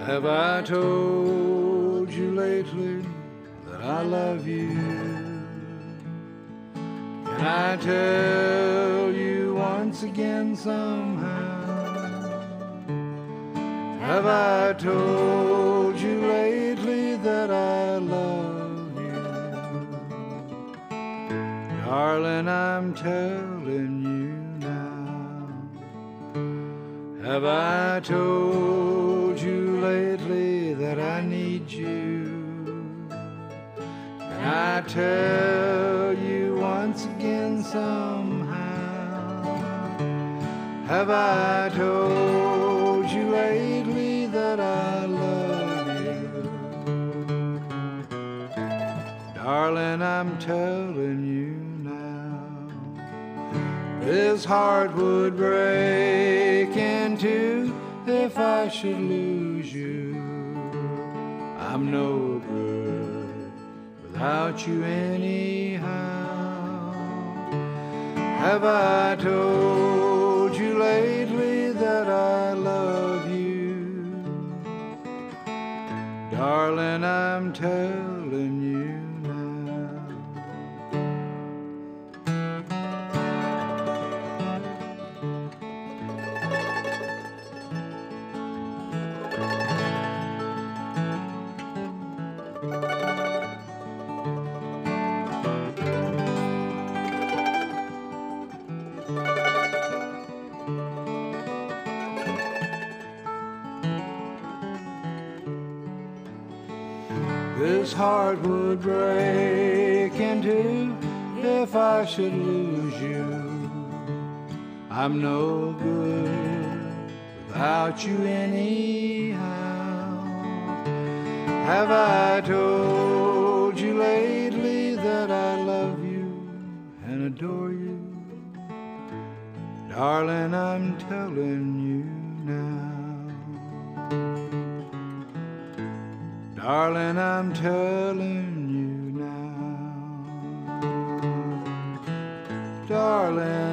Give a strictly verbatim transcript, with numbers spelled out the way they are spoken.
Have I told you lately that I love you? Can I tell you once again somehow? Have I told you lately that I love you? Darling, I'm telling you now. Have I told you lately that I need you? Can I tell you once again somehow? Have I told you lately that I love you? Darling, I'm telling you now. This heart would break in two if I should lose you. I'm no good without you anyhow. Have I told you lately that I love you? Darling, I'm telling you now. This heart would break in two if I should lose you. I'm no good without you anyhow. Have I told you lately that I love you and adore you? Darling, I'm telling you now. Darling, I'm telling you now. Darling,